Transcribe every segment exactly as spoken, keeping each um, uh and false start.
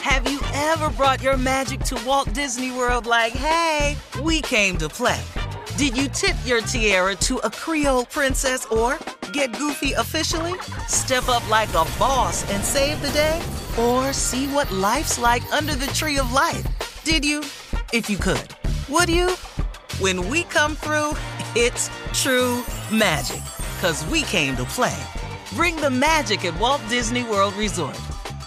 Have you ever brought your magic to Walt Disney World like, hey, we came to play? Did you tip your tiara to a Creole princess or get goofy officially? Step up like a boss and save the day? Or see what life's like under the tree of life? Did you? If you could. Would you? When we come through, it's true magic. 'Cause we came to play. Bring the magic at Walt Disney World Resort.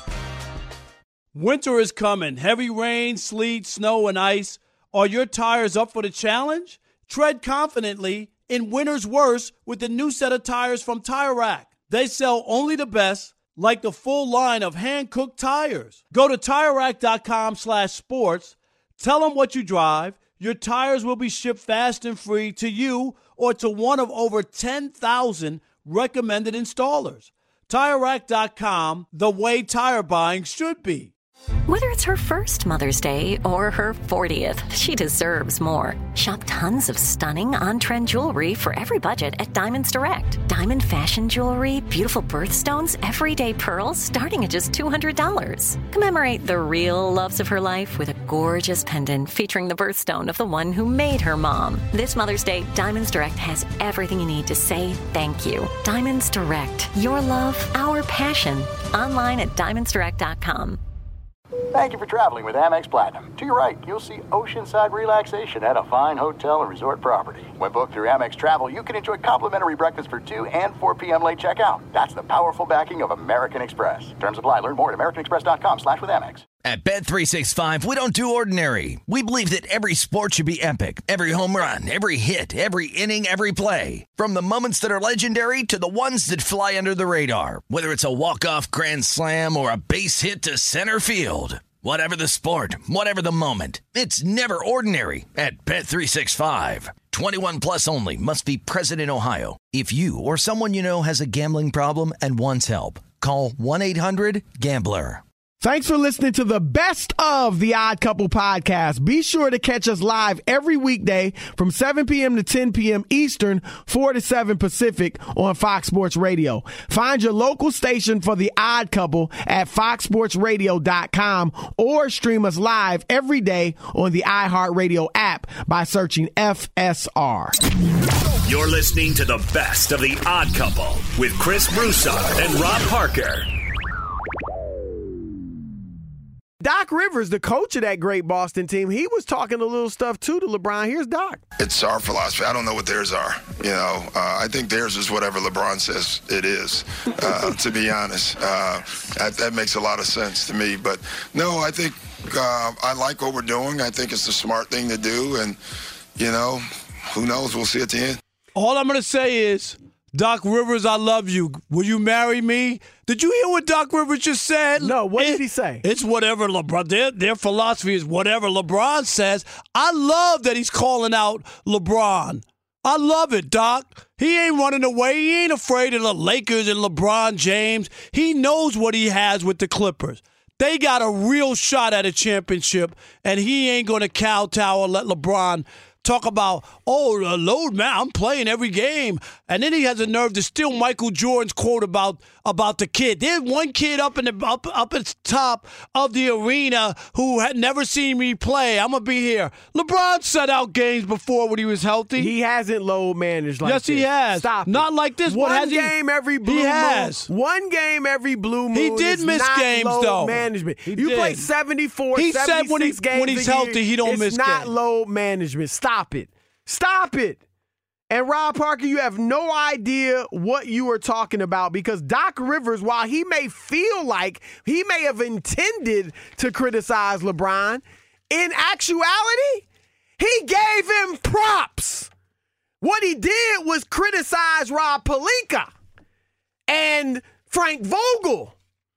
Winter is coming. Heavy rain, sleet, snow, and ice. Are your tires up for the challenge? Tread confidently in winter's worst with the new set of tires from Tire Rack. They sell only the best, like the full line of hand-cooked tires. Go to TireRack.com slash sports. Tell them what you drive. Your tires will be shipped fast and free to you or to one of over ten thousand recommended installers. Tire Rack dot com, the way tire buying should be. Whether it's her first Mother's Day or her fortieth, she deserves more. Shop tons of stunning on-trend jewelry for every budget at Diamonds Direct. Diamond fashion jewelry, beautiful birthstones, everyday pearls starting at just two hundred dollars. Commemorate the real loves of her life with a gorgeous pendant featuring the birthstone of the one who made her mom. This Mother's Day, Diamonds Direct has everything you need to say thank you. Diamonds Direct. Your love, our passion. Online at Diamonds Direct dot com. Thank you for traveling with Amex Platinum. To your right, you'll see oceanside relaxation at a fine hotel and resort property. When booked through Amex Travel, you can enjoy complimentary breakfast for two and four p.m. late checkout. That's the powerful backing of American Express. Terms apply. Learn more at americanexpress.com slash with Amex. At Bet three sixty-five, we don't do ordinary. We believe that every sport should be epic. Every home run, every hit, every inning, every play. From the moments that are legendary to the ones that fly under the radar. Whether it's a walk-off grand slam or a base hit to center field. Whatever the sport, whatever the moment, it's never ordinary at Bet three sixty-five. twenty-one plus only. Must be present in Ohio. If you or someone you know has a gambling problem and wants help, call one eight hundred gambler. Thanks for listening to the best of the Odd Couple podcast. Be sure to catch us live every weekday from seven p.m. to ten p.m. Eastern, four to seven Pacific on Fox Sports Radio. Find your local station for the Odd Couple at fox sports radio dot com or stream us live every day on the iHeartRadio app by searching F S R. You're listening to the best of the Odd Couple with Chris Broussard and Rob Parker. Doc Rivers, the coach of that great Boston team, he was talking a little stuff too to LeBron. Here's Doc. It's our philosophy. I don't know what theirs are. You know, uh, I think theirs is whatever LeBron says it is, uh, to be honest. Uh, that, that makes a lot of sense to me. But, no, I think uh, I like what we're doing. I think it's the smart thing to do. And, you know, who knows? We'll see at the end. All I'm going to say is, Doc Rivers, I love you. Will you marry me? Did you hear what Doc Rivers just said? No, what it, did he say? It's whatever LeBron, their, their philosophy is whatever LeBron says. I love that he's calling out LeBron. I love it, Doc. He ain't running away. He ain't afraid of the Lakers and LeBron James. He knows what he has with the Clippers. They got a real shot at a championship, and he ain't going to kowtow or let LeBron talk about, oh, the load, man, I'm playing every game. And then he has a nerve to steal Michael Jordan's quote about about the kid. There's one kid up in the up, up at the top of the arena who had never seen me play. I'm going to be here. LeBron set out games before when he was healthy. He hasn't load managed like yes, this. Yes, he has. Stop Not it. like this. One but has game he, every blue he moon. has. One game every blue moon. He did is miss not games, load though. management. He you did. play seventy-four, he seventy-six said when he, games when he's a healthy, year. he don't it's miss not games. load management. Stop it. Stop it. And Rob Parker, you have no idea what you are talking about because Doc Rivers, while he may feel like he may have intended to criticize LeBron, in actuality, he gave him props. What he did was criticize Rob Pelinka and Frank Vogel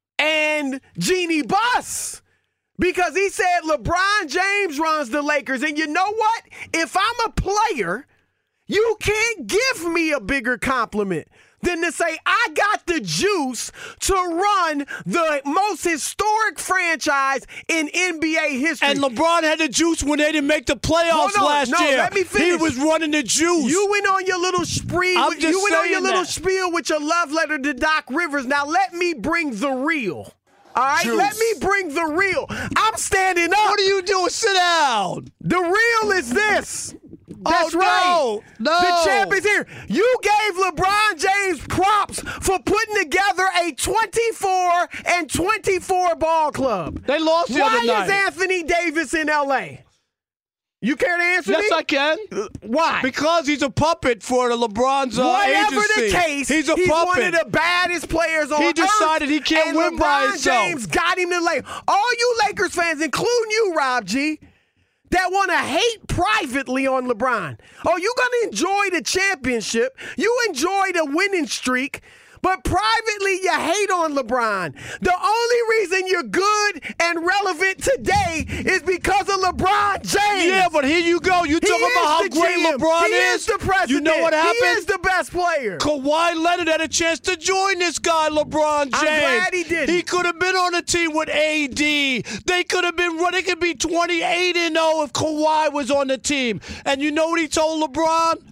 and Jeannie Buss. Because he said LeBron James runs the Lakers. And you know what? If I'm a player, you can't give me a bigger compliment than to say I got the juice to run the most historic franchise in N B A history. And LeBron had the juice when they didn't make the playoffs no, no, last no, year. Let me finish. He was running the juice. You went on your little spree. I'm with, just you went on your saying little that. spiel with your love letter to Doc Rivers. Now let me bring the real. All All right, Juice. let me bring the real. I'm standing up. What are you doing? Sit down. The real is this. That's oh, right. No, no. The champ is here. You gave LeBron James props for putting together a twenty-four and twenty-four ball club. They lost the Why other night. Why is Anthony Davis in L A? You care to answer yes, me? I can. Why? Because he's a puppet for the LeBron's uh, Whatever agency. the case, he's a he's puppet. one of the baddest players on He earth. decided he can't and win LeBron by himself. James got him to lay. All you Lakers fans, including you, Rob G., that want to hate privately on LeBron. Oh, you going to enjoy the championship. You enjoy the winning streak. But privately, you hate on LeBron. The only reason you're good and relevant today is because of LeBron James. Yeah, but here you go. You talking about how great G M. LeBron he is. is the president. You know what happened? He is the best player. Kawhi Leonard had a chance to join this guy, LeBron James. I'm glad he didn't. He could have been on a team with A D. They could have been running. They could be twenty-eight and oh if Kawhi was on the team. And you know what he told LeBron?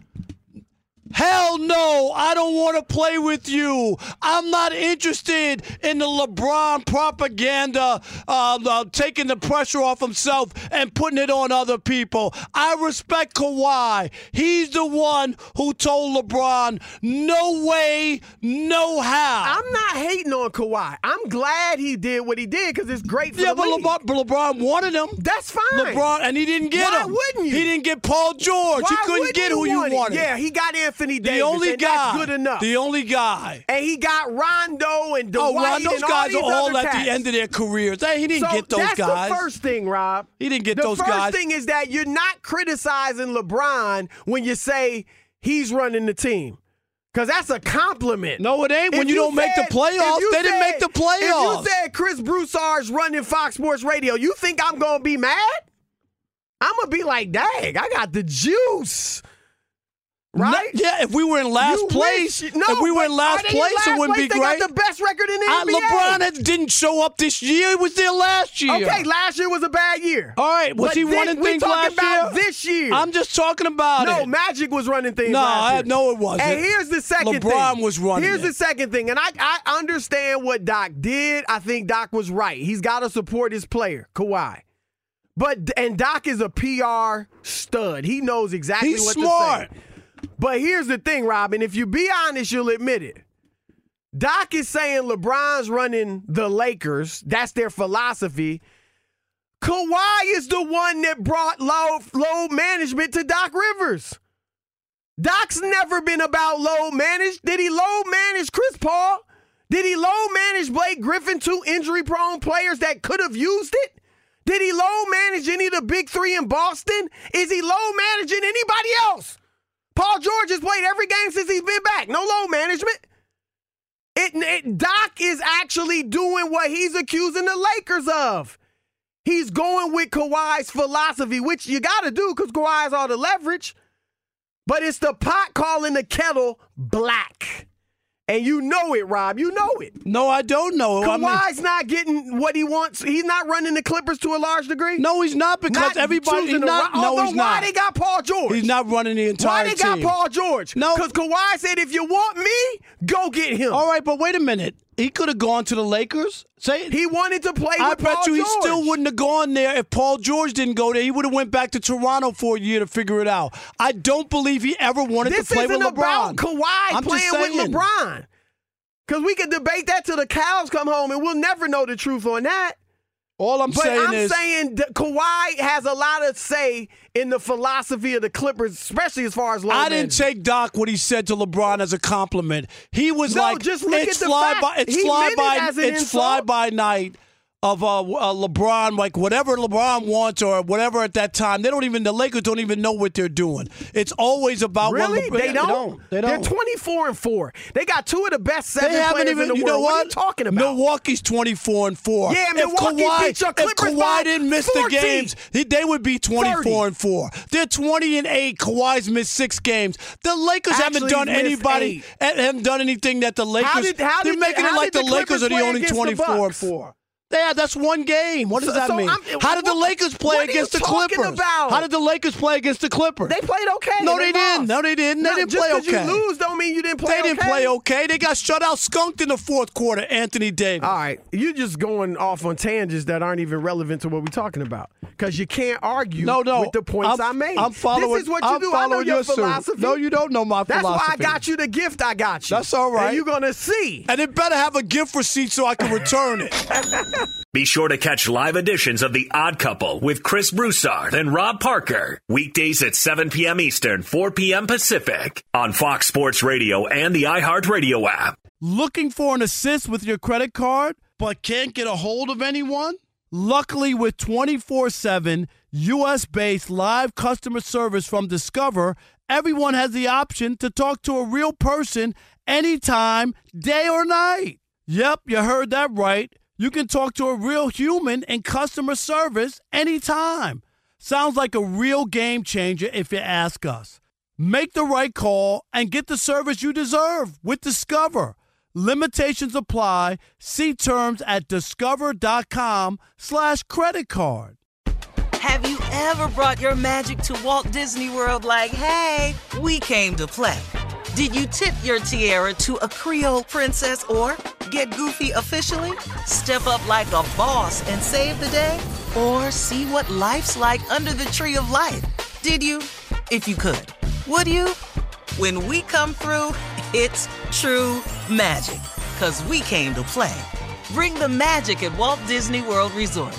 Hell no, I don't want to play with you. I'm not interested in the LeBron propaganda, uh, uh, taking the pressure off himself and putting it on other people. I respect Kawhi. He's the one who told LeBron, no way, no how. I'm not hating on Kawhi. I'm glad he did what he did because it's great for yeah, the but league. LeBron, but LeBron wanted him. That's fine. LeBron, and he didn't get Why him. wouldn't you? He didn't get Paul George. Why he couldn't wouldn't get you who you want it? wanted. Yeah, he got Anthony Davis. The only and guy. That's good enough. The only guy. And he got Rondo and Dwight Oh, Rondo's and all guys these are all other at cats. the end of their careers. Hey, he didn't so get those that's guys. the first thing, Rob. He didn't get the those guys. The guys. first thing is that you're not criticizing LeBron when you say he's running the team. Because that's a compliment. No, it ain't. If When you, you don't make said- the playoffs, if they you didn't said- make the playoffs. If you said Chris Broussard's running Fox Sports Radio, you think I'm going to be mad? I'm going to be like, dang, I got the juice. Right? No, yeah, if we were in last You place, wish- no, if we were in but last are they in place, last it wouldn't place? be they great. got the best record in the Uh, N B A. LeBron had, didn't show up this year. He was there last year. Okay, last year was a bad year. All right, was But he this- running we things talking last about year? this year. I'm just talking about no, it. Magic was running things No, last I- year. no, it wasn't. And here's the second thing. LeBron was running Here's it. the second thing. And I, I understand what Doc did. I think Doc was right. He's got to support his player, Kawhi. But and Doc is a P R stud. He knows exactly He's what smart. to say. But here's the thing, Robin. If you be honest, you'll admit it. Doc is saying LeBron's running the Lakers. That's their philosophy. Kawhi is the one that brought low, load management to Doc Rivers. Doc's never been about load manage. Did he load manage Chris Paul? Did he load manage Blake Griffin, two injury-prone players that could have used it? Did he load manage any of the big three in Boston? Is he load managing anybody else? Paul George has played every game since he's been back. No load management. It, it, Doc is actually doing what he's accusing the Lakers of. He's going with Kawhi's philosophy, which you got to do because Kawhi has all the leverage. But it's the pot calling the kettle black. And you know it, Rob. You know it. No, I don't know. I mean- Kawhi's not getting what he wants. He's not running the Clippers to a large degree. No, he's not because Not everybody. He's choosing to not. run- No, Although he's why not. they got Paul George? He's not running the entire Why they team. got Paul George? No. Because Kawhi said, if you want me, go get him. All right, but wait a minute. He could have gone to the Lakers. Say He wanted to play I with bet Paul you he George. still wouldn't have gone there if Paul George didn't go there. He would have went back to Toronto for a year to figure it out. I don't believe he ever wanted This to play isn't with LeBron. about Kawhi I'm just playing with saying. LeBron. Because we can debate that till the cows come home, and we'll never know the truth on that. All I'm But saying I'm is, saying that Kawhi has a lot of say in the philosophy of the Clippers, especially as far as low I didn't management. take Doc what he said to LeBron as a compliment. He was No, like, just look it's at the fly fact. by, it's He fly meant it by, as an it's insult. fly by night of uh, uh, LeBron, like whatever LeBron wants or whatever at that time. They don't even, the Lakers don't even know what they're doing. It's always about Really? what LeBron. They don't? They don't. They're twenty-four and four. They got two of the best seven They haven't players even. in the You world. know what? What are you talking about? Milwaukee's twenty-four and four. Yeah, if Milwaukee Kawhi, beat your if Clippers Kawhi by didn't miss the fourteen. games, he, they would be twenty-four thirty. and four. They're twenty and eight. Kawhi's missed six games. The Lakers Actually, haven't done he's missed anybody eight. haven't done anything that the Lakers. How did- how they're did- making how it like did the the Lakers Clippers are the play only against the twenty-four and Bucks? four. Yeah, that's one game. What does So- that so mean? I'm- How did the what- Lakers play what are against you the talking Clippers? about? How did the Lakers play against the Clippers? They played okay. No, They they didn't. lost. No, they didn't. They No, didn't just play 'cause okay. you lose don't mean you didn't play They didn't okay. play okay. They got shut out, skunked in the fourth quarter, Anthony Davis. All right, you just going off on tangents that aren't even relevant to what we're talking about because you can't argue No, no. with the points I'm, I made. I'm following. This is what you I'm do. I know following your suit. philosophy. No, you don't know my That's philosophy. why I got you the gift I got you. That's all right. And you're going to see. And it better have a gift receipt so I can return it. Be sure to catch live editions of The Odd Couple with Chris Broussard and Rob Parker. Weekdays at seven p.m. Eastern, four p.m. Pacific on Fox Sports Radio and the iHeartRadio app. Looking for an assist with your credit card but can't get a hold of anyone? Luckily, with twenty-four seven U S-based live customer service from Discover, everyone has the option to talk to a real person anytime, day or night. Yep, you heard that right. You can talk to a real human in customer service anytime. Sounds like a real game changer if you ask us. Make the right call and get the service you deserve with Discover. Limitations apply. See terms at discover.com slash credit card. Have you ever brought your magic to Walt Disney World like, hey, we came to play? Did you tip your tiara to a Creole princess or get goofy officially? Step up like a boss and save the day? Or see what life's like under the tree of life? Did you? If you could. Would you? When we come through, it's true magic. 'Cause we came to play. Bring the magic at Walt Disney World Resort.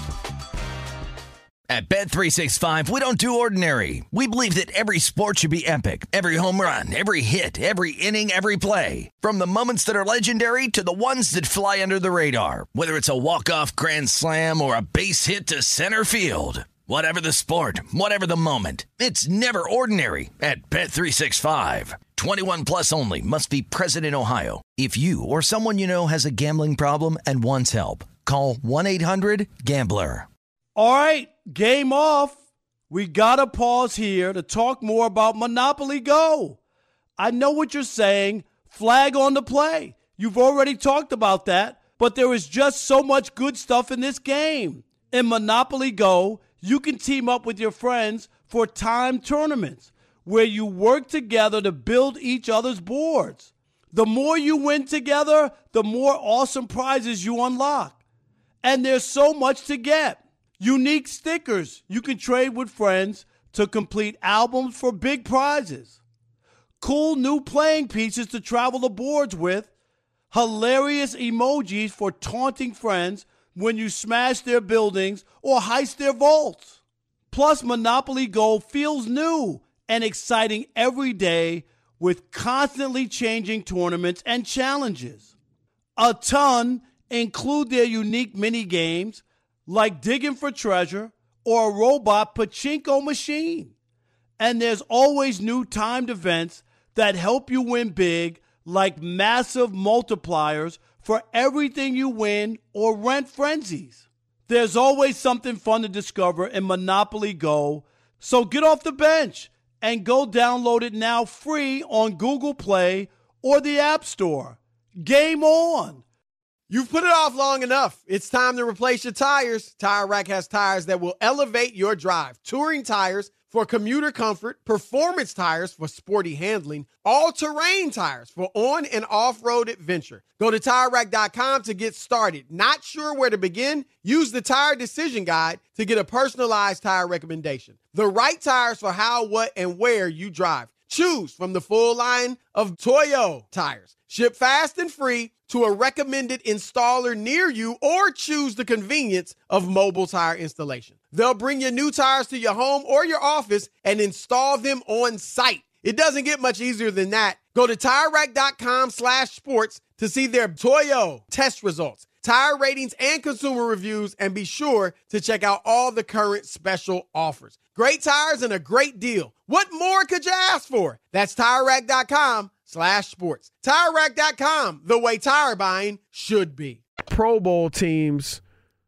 At Bet three sixty-five, we don't do ordinary. We believe that every sport should be epic. Every home run, every hit, every inning, every play. From the moments that are legendary to the ones that fly under the radar. Whether it's a walk-off grand slam or a base hit to center field. Whatever the sport, whatever the moment. It's never ordinary at Bet three sixty-five. twenty-one plus only. Must be present in Ohio. If you or someone you know has a gambling problem and wants help, call one eight hundred gambler. All right, game off. We got to pause here to talk more about Monopoly Go. I know what you're saying. Flag on the play. You've already talked about that, but there is just so much good stuff in this game. In Monopoly Go, you can team up with your friends for timed tournaments where you work together to build each other's boards. The more you win together, the more awesome prizes you unlock. And there's so much to get. Unique stickers you can trade with friends to complete albums for big prizes. Cool new playing pieces to travel the boards with. Hilarious emojis for taunting friends when you smash their buildings or heist their vaults. Plus, Monopoly Go feels new and exciting every day with constantly changing tournaments and challenges. A ton include their unique mini games like digging for treasure or a robot pachinko machine. And there's always new timed events that help you win big, like massive multipliers for everything you win or rent frenzies. There's always something fun to discover in Monopoly Go, so get off the bench and go download it now free on Google Play or the App Store. Game on! You've put it off long enough. It's time to replace your tires. Tire Rack has tires that will elevate your drive. Touring tires for commuter comfort, performance tires for sporty handling, all-terrain tires for on- and off-road adventure. Go to Tire Rack dot com to get started. Not sure where to begin? Use the Tire Decision Guide to get a personalized tire recommendation. The right tires for how, what, and where you drive. Choose from the full line of Toyo tires. Ship fast and free to a recommended installer near you, or choose the convenience of mobile tire installation. They'll bring your new tires to your home or your office and install them on site. It doesn't get much easier than that. Go to Tire Rack dot com slash sports to see their Toyo test results, tire ratings, and consumer reviews, and be sure to check out all the current special offers. Great tires and a great deal. What more could you ask for? That's Tire Rack dot com slash sports. Tire Rack dot com, the way tire buying should be. Pro Bowl teams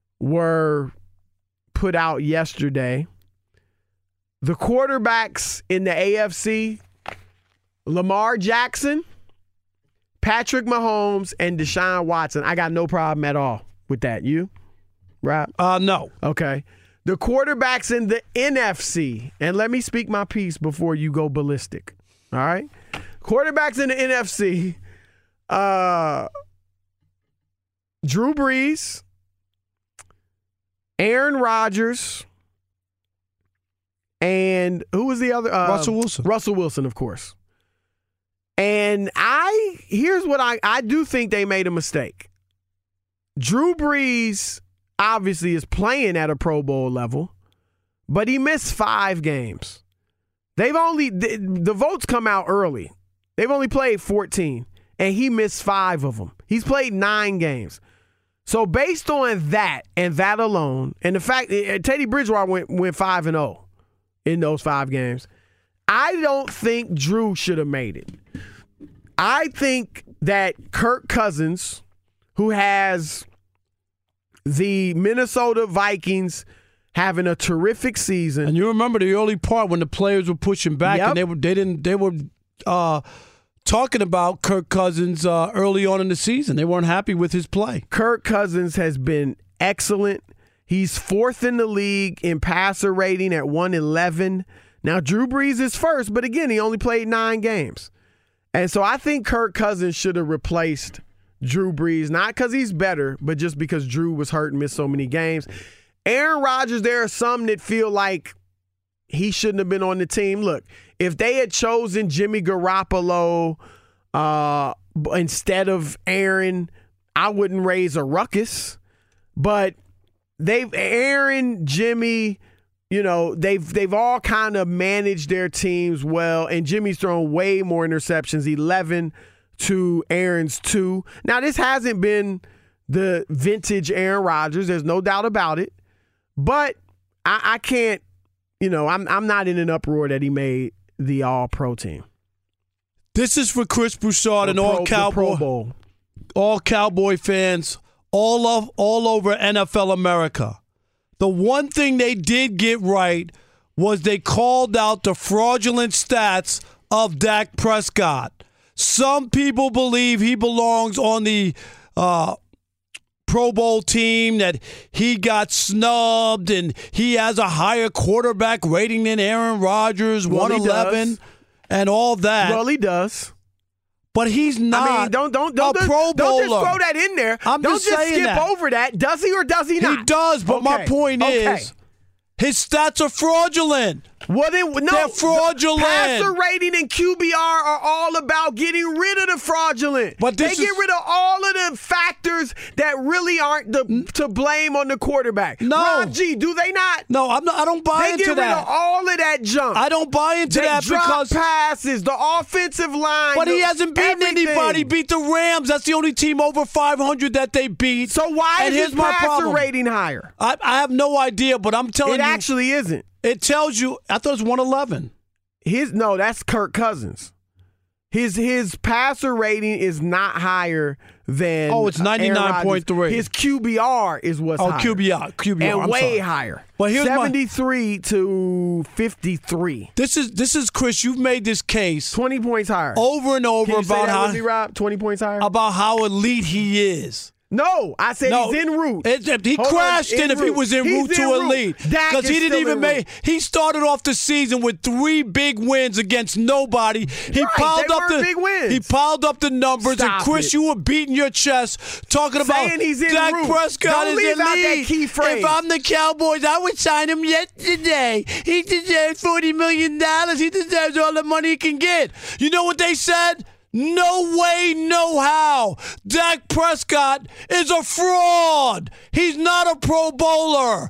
were put out yesterday. The quarterbacks in the A F C, Lamar Jackson, Patrick Mahomes, and Deshaun Watson. I got no problem at all with that. You? Right? Uh, no. Okay. The quarterbacks in the N F C, and let me speak my piece before you go ballistic. All right? Quarterbacks in the N F C, uh, Drew Brees, Aaron Rodgers, and who was the other? Uh, Russell Wilson. Russell Wilson, of course. And I, here's what I, I do think they made a mistake. Drew Brees obviously is playing at a Pro Bowl level, but he missed five games. They've only, the, the votes come out early. They've only played fourteen, and he missed five of them. He's played nine games. So based on that and that alone, and the fact that Teddy Bridgewater went, went five and oh in those five games, I don't think Drew should have made it. I think that Kirk Cousins, who has the Minnesota Vikings having a terrific season. And you remember the early part when the players were pushing back Yep. and they were they didn't they were uh, talking about Kirk Cousins uh, early on in the season. They weren't happy with his play. Kirk Cousins has been excellent. He's fourth in the league in passer rating at one eleven. Now, Drew Brees is first, but again, he only played nine games. And so I think Kirk Cousins should have replaced Drew Brees, not because he's better, but just because Drew was hurt and missed so many games. Aaron Rodgers, there are some that feel like he shouldn't have been on the team. Look, if they had chosen Jimmy Garoppolo uh, instead of Aaron, I wouldn't raise a ruckus. But they've Aaron, Jimmy, you know, they've they've all kind of managed their teams well, and Jimmy's thrown way more interceptions, eleven to Aaron's two. Now, this hasn't been the vintage Aaron Rodgers. There's no doubt about it. But I, I can't, you know, I'm I'm not in an uproar that he made the All-Pro team. This is for Chris Broussard and The all Pro- the Cowboy, Pro Bowl. all Cowboy fans, all of all over N F L America. The one thing they did get right was they called out the fraudulent stats of Dak Prescott. Some people believe he belongs on the uh, Pro Bowl team, that he got snubbed and he has a higher quarterback rating than Aaron Rodgers, Well, he one eleven, does. and all that. Well, he does. But he's not I mean, don't don't don't a just, Pro don't just Bowler. throw that in there. I'm don't just just saying skip that. over that. Does he or does he not? He does, but my Okay. point Okay. is his stats are fraudulent. Well, then, no. They're fraudulent. The passer rating and Q B R are all about getting rid of the fraudulent. But they this get is- rid of all of the factors that really aren't the, to blame on the quarterback. No. Rob G, do they not? No, I'm not, I don't buy They into get rid that. of all of that junk. I don't buy into They that drop because passes, the offensive line. But he the- hasn't beaten everything. anybody. Beat the Rams. That's the only team over five hundred that they beat. So why and is here's his my passer problem. rating higher? I, I have no idea, but I'm telling It you, actually isn't. it tells you. I thought it was one eleven. His no, that's Kirk Cousins. His his passer rating is not higher than Oh, it's uh, Aaron ninety-nine point three. Rodgers. His Q B R is what's Oh, higher. Q B R, Q B R, and I'm way sorry. higher. But here's my- seventy-three to fifty-three. This is this is Chris. You've made this case twenty points higher. over and over Can you say about that how with me, Rob? twenty points higher. about how elite he is. No, I said No, he's en route. It, it- he Hold on, crashed in en if he route. was en He's route to en route. elite Dak because is he didn't still even en make. route. He started off the season with three big wins against nobody. He Right, piled they up were the big wins. he piled up the numbers. Stop and Chris, it. you were beating your chest talking about Saying he's en Dak route. Prescott Don't is leave out that elite. key phrase. If I'm the Cowboys, I would sign him yesterday. He deserves forty million dollars. He deserves all the money he can get. You know what they said? No way, no how. Dak Prescott is a fraud. He's not a Pro Bowler.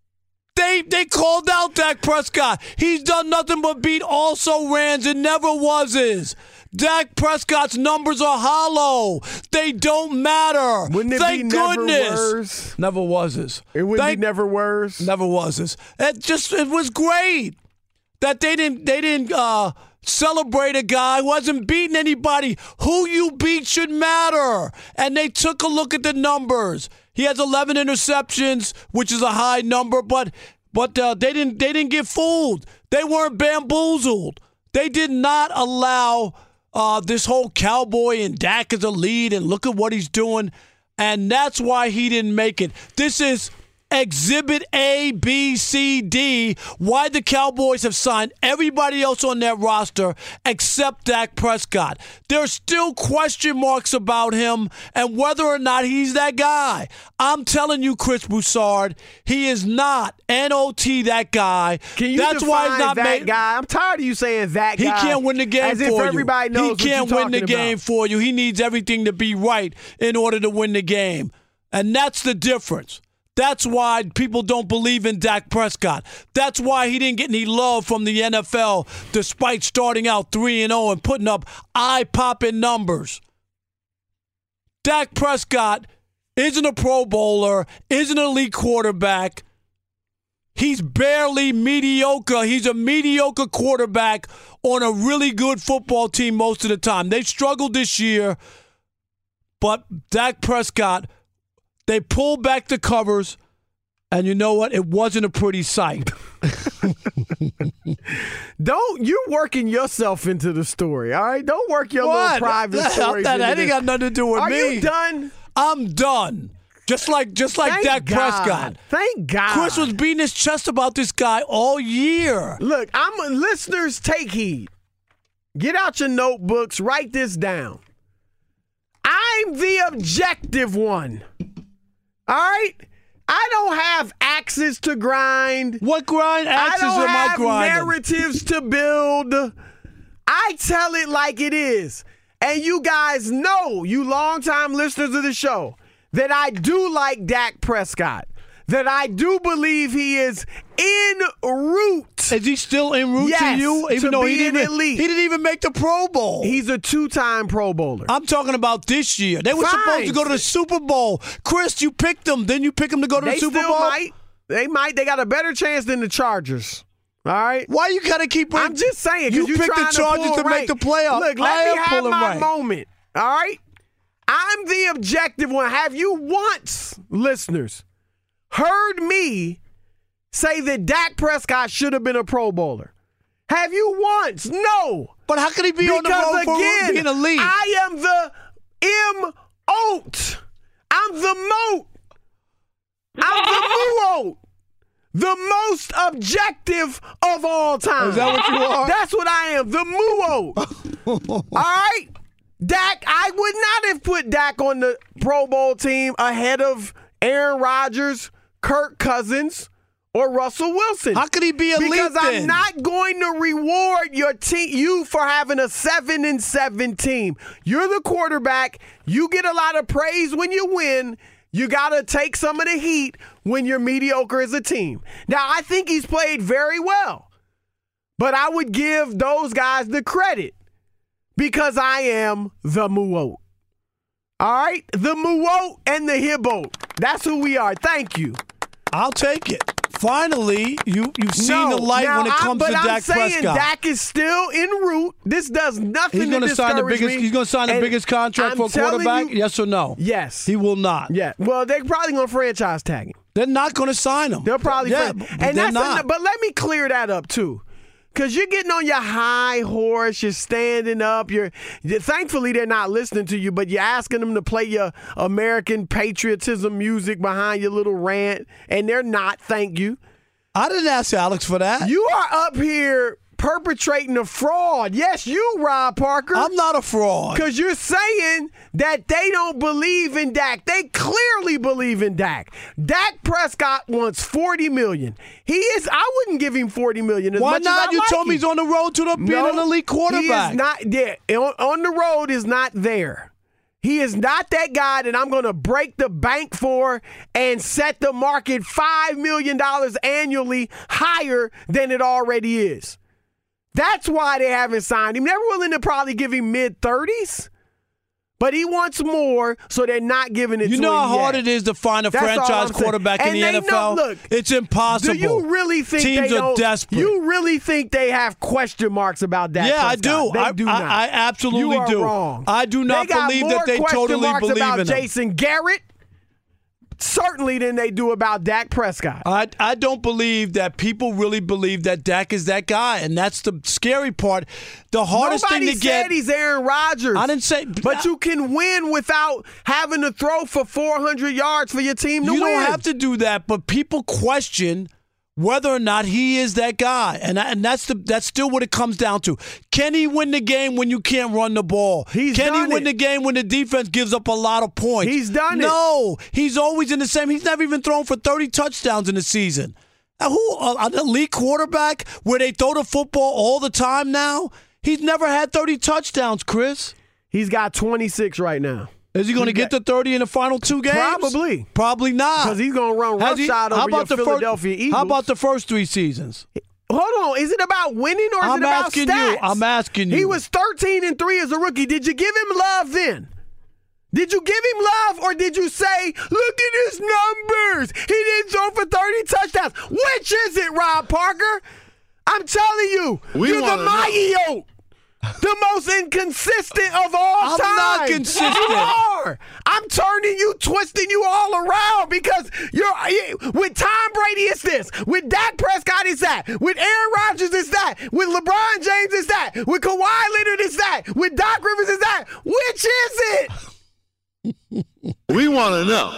They they called out Dak Prescott. He's done nothing but beat also rans and never wases. Dak Prescott's numbers are hollow. They don't matter. Wouldn't it Thank be never goodness. worse? Never wases. It wouldn't Thank be never worse. Never wases. It just it was great that they didn't they didn't uh, celebrate a guy who hasn't beaten anybody. Who you beat should matter. And they took a look at the numbers. He has eleven interceptions, which is a high number, but but uh, they didn't they didn't get fooled. They weren't bamboozled. They did not allow uh, this whole Cowboy and Dak as a lead and look at what he's doing. And that's why he didn't make it. This is Exhibit A, B, C, D, why the Cowboys have signed everybody else on their roster except Dak Prescott. There's still question marks about him and whether or not he's that guy. I'm telling you, Chris Broussard, he is not N O T that guy. Can you That's define why he's not that made, guy? I'm tired of you saying that he guy. He can't win the game as for if you. everybody knows He what can't you're win the talking game about. for you. He needs everything to be right in order to win the game. And that's the difference. That's why people don't believe in Dak Prescott. That's why he didn't get any love from the N F L despite starting out three and oh and putting up eye-popping numbers. Dak Prescott isn't a Pro Bowler, isn't an elite quarterback. He's barely mediocre. He's a mediocre quarterback on a really good football team most of the time. They struggled this year, but Dak Prescott, they pulled back the covers, and you know what? It wasn't a pretty sight. Don't you're working yourself into the story, all right? Don't work your What? little private That- stories. that into ain't this. got nothing to do with Are me. you done? I'm done. Just like just like Thank Dak God. Prescott. Thank God. Chris was beating his chest about this guy all year. Look, I'm listeners, take heed. Get out your notebooks, write this down. I'm the objective one. All right? I don't have axes to grind. What grind axes I don't am I have grinding? narratives to build. I tell it like it is. And you guys know, you longtime listeners of the show, that I do like Dak Prescott. That I do believe he is en route. Is he still en route Yes, to you? Even to though he be an didn't, elite. he didn't even make the Pro Bowl. He's a two-time Pro Bowler. I'm talking about this year. They were Fine. supposed to go to the Super Bowl. Chris, you picked them. Then you pick them to go to They the Super still Bowl? might. They might. They got a better chance than the Chargers. All right? Why you got to keep I'm just saying. 'cause You you picked the trying to Chargers pull to make rank. the playoffs. Look, let I me am have pulling my rank. moment. All right? I'm the objective one. Have you once, listeners, heard me say that Dak Prescott should have been a Pro Bowler? Have you once? No. But how can he be Because on the road again, for being elite? I am the M-O-T. I'm the moat. I'm the mu-oat. The most objective of all time. Is that what you are? That's what I am, the mu-oat. All right? Dak, I would not have put Dak on the Pro Bowl team ahead of Aaron Rodgers, Kirk Cousins, or Russell Wilson. How could he be elite Because then? I'm not going to reward your team, you for having a seven and seven team. You're the quarterback. You get a lot of praise when you win. You got to take some of the heat when you're mediocre as a team. Now, I think he's played very well, but I would give those guys the credit because I am the Muot. All right? The Muot and the Hibbo. That's who we are. Thank you. I'll take it. Finally, you, you've seen No, the light now when it I- comes but to I'm Dak saying Prescott. Dak is still en route. This does nothing He's to going to sign the discourage biggest. me. He's going to sign the And biggest contract I'm for a telling quarterback. you- Yes or no? Yes. He will not. Yeah. Well, they're probably going to franchise tag him. They're not going to sign him. They'll probably yeah, fran- but and they're that's not. an- but let me clear that up too. Cause you're getting on your high horse, you're standing up. You're, you're thankfully they're not listening to you, but you're asking them to play your American patriotism music behind your little rant, and they're not. Thank you. I didn't ask Alex for that. You are up here perpetrating a fraud. Yes, you, Rob Parker. I'm not a fraud. Because you're saying that they don't believe in Dak. They clearly believe in Dak. Dak Prescott wants forty million dollars. He is. I wouldn't give him forty million dollars. As Why much not? As I You like told me him. he's on the road to the being No, an elite quarterback. He is not there. On, on the road is not there. He is not that guy that I'm going to break the bank for and set the market five million dollars annually higher than it already is. That's why they haven't signed him. They're willing to probably give him mid-thirties, but he wants more, so they're not giving it You to know him how hard yet. it is to find a That's all franchise I'm saying. quarterback in And the they N F L? know- look, it's impossible. Do you really think teams they are don't, desperate? You really think they have question marks about that? yeah, I do. They I, do I, not. I absolutely you are do. wrong. I do not they got believe more that they question totally marks believe about in him. Jason Garrett certainly than they do about Dak Prescott. I, I don't believe that people really believe that Dak is that guy, and that's the scary part. The hardest Nobody thing to get. said he's Aaron Rodgers. I didn't say. But you can win without having to throw for four hundred yards for your team to you win. You don't have to do that, but people question whether or not he is that guy, and and that's the that's still what it comes down to. Can he win the game when you can't run the ball? He's Can done he win it. the game when the defense gives up a lot of points? He's done it. No, he's always in the same. He's never even thrown for thirty touchdowns in the season. Now, who uh, an elite quarterback where they throw the football all the time now? He's never had thirty touchdowns, Chris. He's got twenty-six right now. Is he going to get to thirty in the final two games? Probably. Probably not. Because he's going to run roughshod over your Philadelphia first, Eagles. How about the first three seasons? Hold on. Is it about winning or is I'm it about asking stats? you. I'm asking you. He was thirteen and three as a rookie. Did you give him love then? Did you give him love or did you say, look at his numbers? He didn't throw for thirty touchdowns. Which is it, Rob Parker? I'm telling you, We you're the Mayo. The most inconsistent of all I'm time. not consistent. You are. I'm turning you, twisting you all around because you're with Tom Brady. It's this. With Dak Prescott, it's that. With Aaron Rodgers, it's that. With LeBron James, it's that. With Kawhi Leonard, it's that. With Doc Rivers, it's that. Which is it? We want to know.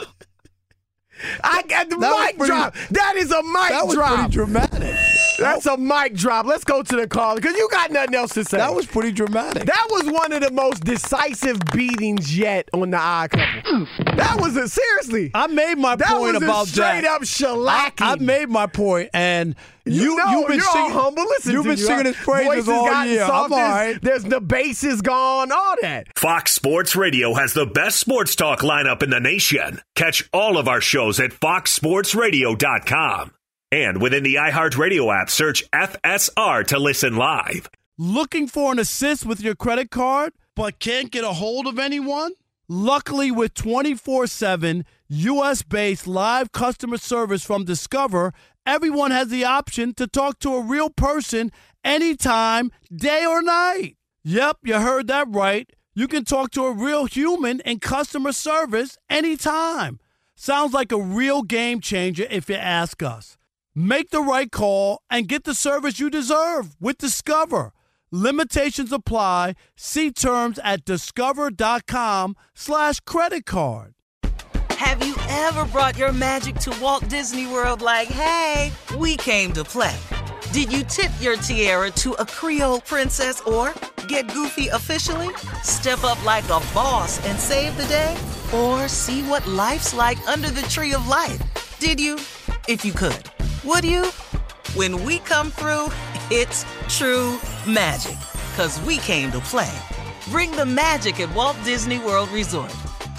I got the That mic was pretty- drop. That is a mic That was drop. pretty dramatic. That's a mic drop. Let's go to the call because you got nothing else to say. That was pretty dramatic. That was one of the most decisive beatings yet on the Odd Couple. That was a seriously. I made my That point was about a straight Dak. up shellacking. I made my point, and you, You know, you've been you're singing. all humble. Listen you've to been you. singing his praises Voices all gotten year. soft. I'm all There's- right. There's the bass is gone. All that. Fox Sports Radio has the best sports talk lineup in the nation. Catch all of our shows at fox sports radio dot com. And within the iHeartRadio app, search F S R to listen live. Looking for an assist with your credit card, but can't get a hold of anyone? Luckily, with twenty-four seven U S-based live customer service from Discover, everyone has the option to talk to a real person anytime, day or night. Yep, you heard that right. You can talk to a real human in customer service anytime. Sounds like a real game changer if you ask us. Make the right call and get the service you deserve with Discover. Limitations apply. See terms at discover.com slash credit card. Have you ever brought your magic to Walt Disney World like, hey, we came to play? Did you tip your tiara to a Creole princess or get goofy officially? Step up like a boss and save the day? Or see what life's like under the tree of life? Did you? If you could. Would you? When we come through, it's true magic. 'Cause we came to play. Bring the magic at Walt Disney World Resort.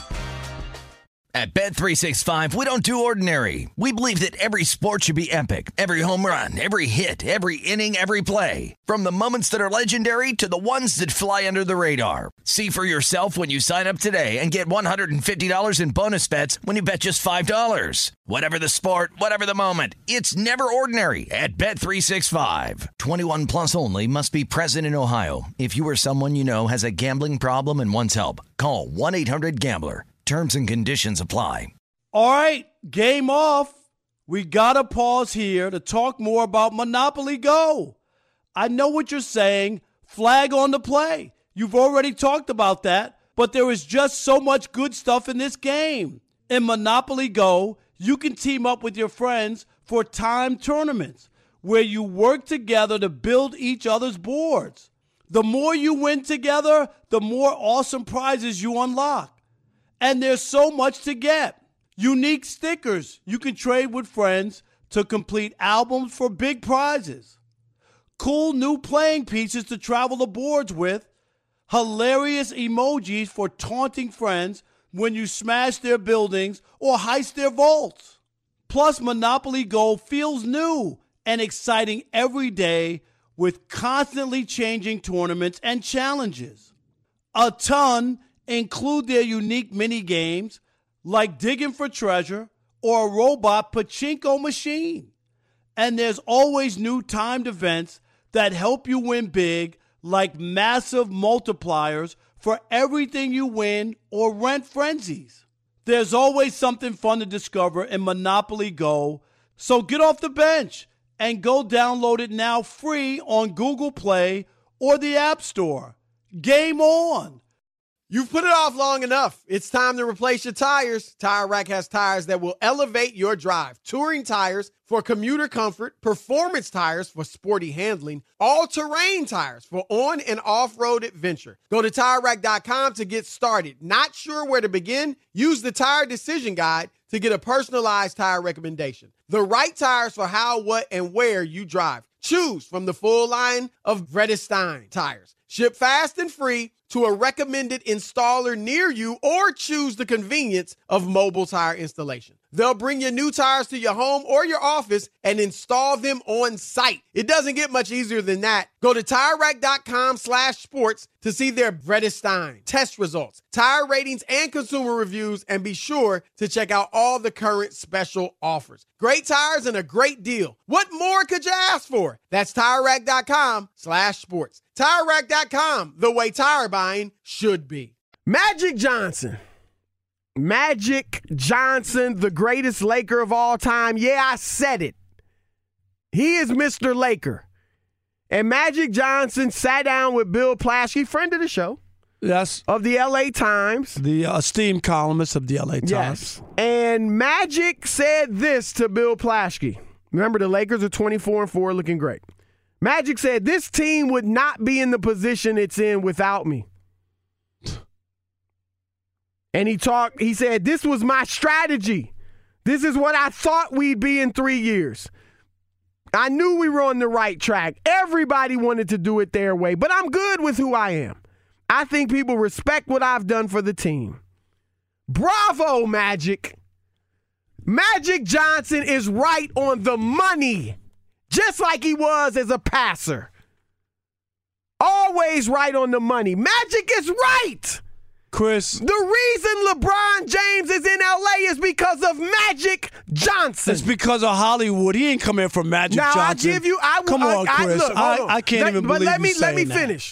At Bet three sixty-five, we don't do ordinary. We believe that every sport should be epic. Every home run, every hit, every inning, every play. From the moments that are legendary to the ones that fly under the radar. See for yourself when you sign up today and get one hundred fifty dollars in bonus bets when you bet just five dollars. Whatever the sport, whatever the moment, it's never ordinary at Bet three sixty-five. twenty-one plus only. Must be present in Ohio. If you or someone you know has a gambling problem and wants help, call one eight hundred gambler. Terms and conditions apply. All right, game off. We got to pause here to talk more about Monopoly Go. I know what you're saying. Flag on the play. You've already talked about that, but there is just so much good stuff in this game. In Monopoly Go, you can team up with your friends for timed tournaments where you work together to build each other's boards. The more you win together, the more awesome prizes you unlock. And there's so much to get. Unique stickers you can trade with friends to complete albums for big prizes. Cool new playing pieces to travel the boards with. Hilarious emojis for taunting friends when you smash their buildings or heist their vaults. Plus, Monopoly Go feels new and exciting every day with constantly changing tournaments and challenges. A ton include their unique mini games like digging for treasure or a robot pachinko machine. And there's always new timed events that help you win big, like massive multipliers for everything you win or rent frenzies. There's always something fun to discover in Monopoly Go. So get off the bench and go download it now free on Google Play or the App Store. Game on. You've put it off long enough. It's time to replace your tires. Tire Rack has tires that will elevate your drive. Touring tires for commuter comfort, performance tires for sporty handling, all-terrain tires for on- and off-road adventure. Go to Tire Rack dot com to get started. Not sure where to begin? Use the Tire Decision Guide to get a personalized tire recommendation. The right tires for how, what, and where you drive. Choose from the full line of Vredestein tires. Ship fast and free to a recommended installer near you, or choose the convenience of mobile tire installation. They'll bring your new tires to your home or your office and install them on site. It doesn't get much easier than that. Go to Tire Rack dot com slash sports to see their Vredestein test results, tire ratings, and consumer reviews, and be sure to check out all the current special offers. Great tires and a great deal. What more could you ask for? That's Tire Rack dot com slash sports. Tire Rack dot com, the way tire buying should be. Magic Johnson. Magic Johnson, the greatest Laker of all time. Yeah, I said it. He is Mister Laker. And Magic Johnson sat down with Bill Plaschke, friend of the show. Yes. Of the L A Times. The uh, esteemed columnist of the L A Times. Yes. And Magic said this to Bill Plaschke. Remember, the Lakers are twenty-four and four, looking great. Magic said, this team would not be in the position it's in without me. And he talked, he said, this was my strategy. This is what I thought we'd be in three years. I knew we were on the right track. Everybody wanted to do it their way, but I'm good with who I am. I think people respect what I've done for the team. Bravo, Magic. Magic Johnson is right on the money, just like he was as a passer. Always right on the money. Magic is right. Chris. The reason LeBron James is in L A is because of Magic Johnson. It's because of Hollywood. He ain't come here for Magic now, Johnson. Now, I give you... I, come I, on, I, Chris. Look, I, on. I can't let, even but believe let me, you Let me that. finish.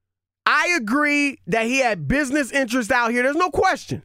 I agree that he had business interests out here. There's no question.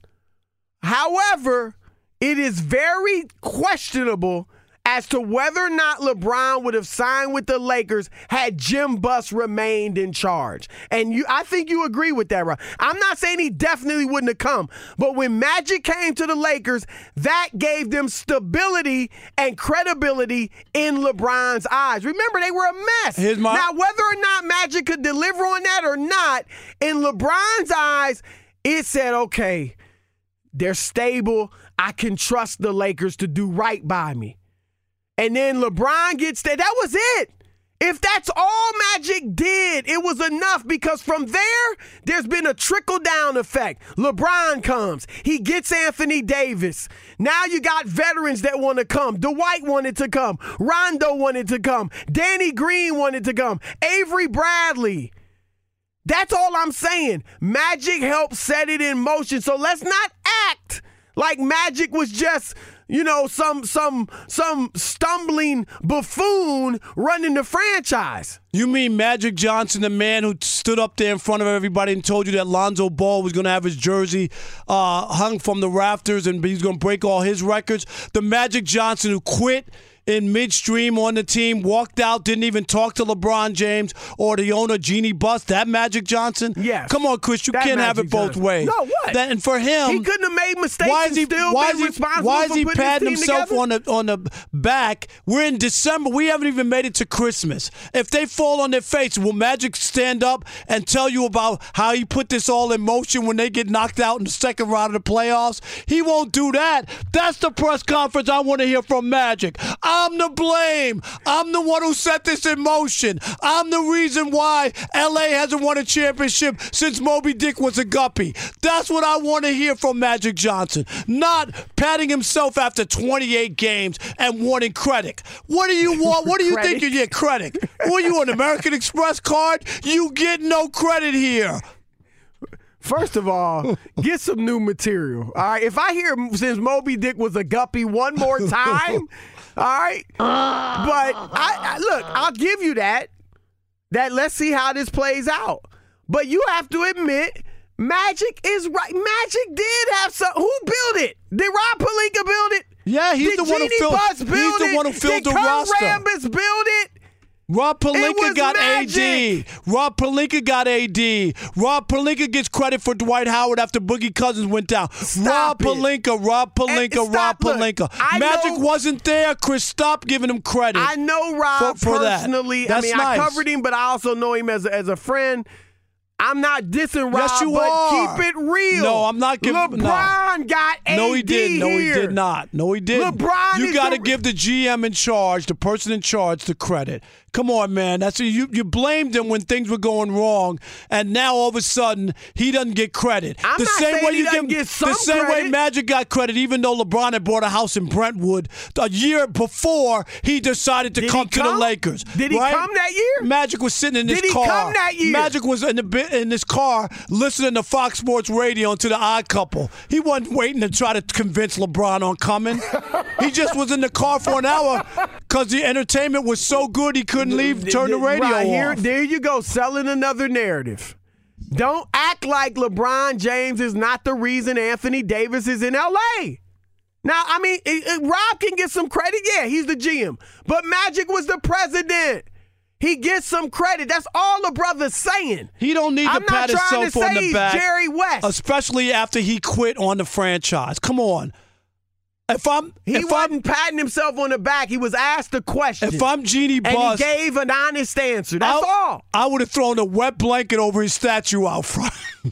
However, it is very questionable as to whether or not LeBron would have signed with the Lakers had Jim Buss remained in charge. And you, I think you agree with that, right? I'm not saying he definitely wouldn't have come, but when Magic came to the Lakers, that gave them stability and credibility in LeBron's eyes. Remember, they were a mess. Here's my- now, whether or not Magic could deliver on that or not, in LeBron's eyes, it said, okay, they're stable. I can trust the Lakers to do right by me. And then LeBron gets there. That was it. If that's all Magic did, it was enough, because from there, there's been a trickle-down effect. LeBron comes. He gets Anthony Davis. Now you got veterans that want to come. Dwight wanted to come. Rondo wanted to come. Danny Green wanted to come. Avery Bradley. That's all I'm saying. Magic helped set it in motion. So let's not act like Magic was just, you know, some some some stumbling buffoon running the franchise. You mean Magic Johnson, the man who stood up there in front of everybody and told you that Lonzo Ball was going to have his jersey uh, hung from the rafters and he's going to break all his records? The Magic Johnson who quit in midstream on the team, walked out, didn't even talk to LeBron James or the owner, Jeannie Buss. That Magic Johnson? Yes. Come on, Chris, you That can't have Magic it both Johnson. ways. No, what? That, and for him, He couldn't have made mistakes why is he, and still why been is he, responsible why is for he putting his patting team himself together? on the, on the back? We're in December. We haven't even made it to Christmas. If they fall on their face, will Magic stand up and tell you about how he put this all in motion when they get knocked out in the second round of the playoffs? He won't do that. That's the press conference I want to hear from Magic. I'm to blame. I'm the one who set this in motion. I'm the reason why L A hasn't won a championship since Moby Dick was a guppy. That's what I want to hear from Magic Johnson. Not patting himself after twenty-eight games and wanting credit. What do you want? What do you think you get credit? What, you an American Express card? You get no credit here. First of all, get some new material. All right. If I hear since Moby Dick was a guppy one more time, all right. But I, I look, I'll give you that. That let's see how this plays out. But you have to admit, Magic is right. Magic did have some. Who built it? Did Rob Pelinka build it? Yeah, he's did the one who Jeannie filled. Buss build He's the it? one who filled did the Kurt roster. Rambis build it? Rob Pelinka got Magic. A D. Rob Pelinka got A D. Rob Pelinka gets credit for Dwight Howard after Boogie Cousins went down. Stop Rob it. Pelinka, Rob Pelinka, And Rob stop, look, Pelinka. I Magic know- wasn't there. Chris, stop giving him credit. I know Rob for, for personally. That. That's I mean, nice. I covered him, but I also know him as a, as a friend. I'm not dissing Rob, Yes, you but are. keep it real. No, I'm not giving. LeBron no. got A D No, he didn't. No, he here. did not. No, he didn't. LeBron You is got to the- give the G M in charge, the person in charge, the credit. Come on, man. That's you. You blamed him when things were going wrong, and now all of a sudden he doesn't get credit. I'm the not same saying way he you doesn't give get some the same way credit. Magic got credit, even though LeBron had bought a house in Brentwood a year before he decided to Did come he to come? the Lakers. Did he right? come that year? Magic was sitting in Did his he car. come that year? Magic was in the bi- in his car listening to Fox Sports Radio and to the Odd Couple. He wasn't waiting to try to convince LeBron on coming. He just was in the car for an hour because the entertainment was so good he couldn't leave. Turn the radio right, here, off. There you go, selling another narrative. Don't act like LeBron James is not the reason Anthony Davis is in L A. Now, I mean, it, it, Rob can get some credit. Yeah, he's the G M. But Magic was the president. He gets some credit. That's all the brother's saying. He don't need I'm to not pat trying himself to on say the he's back, Jerry West. especially after he quit on the franchise. Come on. If I'm, He if wasn't I'm, patting himself on the back. He was asked a question. if I'm Jeannie and Buss, he gave an honest answer. That's I, all. I would have thrown a wet blanket over his statue out front.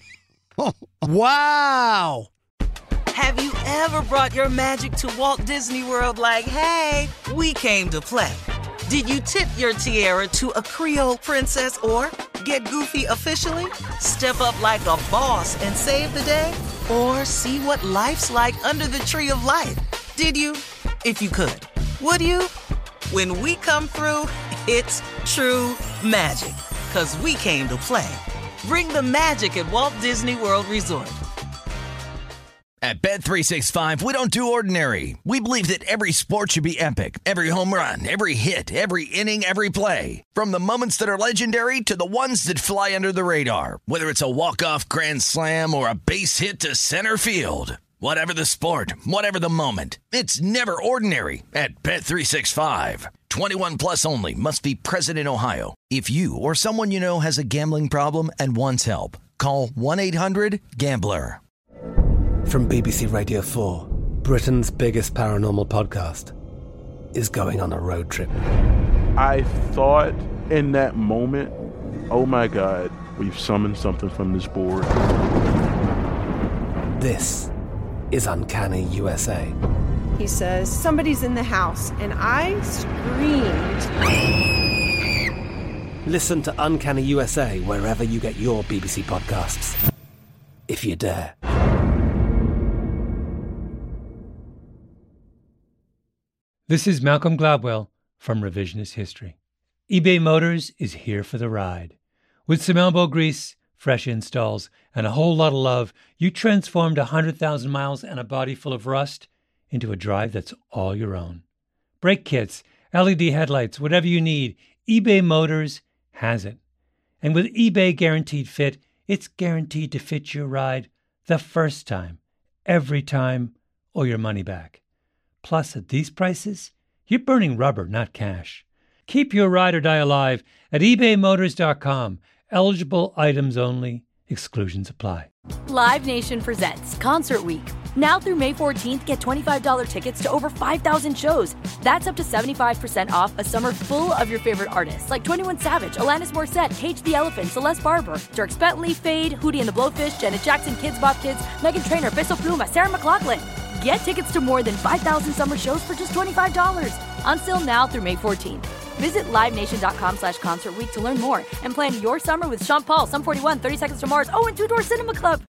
Wow. Have you ever brought your magic to Walt Disney World like, hey, we came to play? Did you tip your tiara to a Creole princess or get goofy officially? Step up like a boss and save the day? Or see what life's like under the tree of life? Did you? If you could. Would you? When we come through, it's true magic. 'Cause we came to play. Bring the magic at Walt Disney World Resort. At Bet three sixty-five, we don't do ordinary. We believe that every sport should be epic. Every home run, every hit, every inning, every play. From the moments that are legendary to the ones that fly under the radar. Whether it's a walk-off grand slam or a base hit to center field. Whatever the sport, whatever the moment. It's never ordinary at Bet three sixty-five. twenty-one plus only. Must be present in Ohio. If you or someone you know has a gambling problem and wants help, call one eight hundred gambler. From B B C Radio four, Britain's biggest paranormal podcast is going on a road trip. I thought in that moment, oh my God, we've summoned something from this board. This is Uncanny U S A. He says, somebody's in the house, and I screamed. Listen to Uncanny U S A wherever you get your B B C podcasts, if you dare. This is Malcolm Gladwell from Revisionist History. eBay Motors is here for the ride. With some elbow grease, fresh installs, and a whole lot of love, you transformed one hundred thousand miles and a body full of rust into a drive that's all your own. Brake kits, L E D headlights, whatever you need, eBay Motors has it. And with eBay Guaranteed Fit, it's guaranteed to fit your ride the first time, every time, or your money back. Plus, at these prices, you're burning rubber, not cash. Keep your ride or die alive at ebay motors dot com. Eligible items only. Exclusions apply. Live Nation presents Concert Week. Now through May fourteenth, get twenty-five dollars tickets to over five thousand shows. That's up to seventy-five percent off a summer full of your favorite artists like twenty-one Savage, Alanis Morissette, Cage the Elephant, Celeste Barber, Dierks Bentley, Fade, Hootie and the Blowfish, Janet Jackson, Kids Bop Kids, Meghan Trainor, Bissell Pluma, Sarah McLachlan. Get tickets to more than five thousand summer shows for just twenty-five dollars. Until now through May fourteenth. Visit livenation.com slash concert week to learn more and plan your summer with Sean Paul, Sum forty-one, thirty Seconds to Mars, oh, and Two Door Cinema Club.